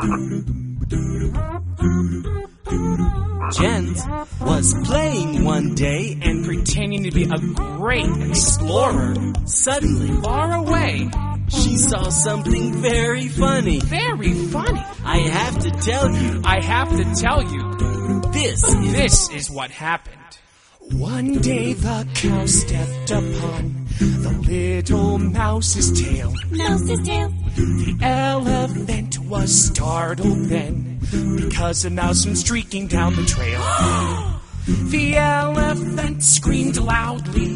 Jens was playing one day and pretending to be a great explorer. Suddenly, Far away. she saw something very funny. Very funny. I have to tell you, I have to tell you, this is what happened. One day the cow stepped upon the little mouse's tail. Mouse's tail. The elephant was startled then, because a mouse went streaking down the trail. The elephant screamed loudly.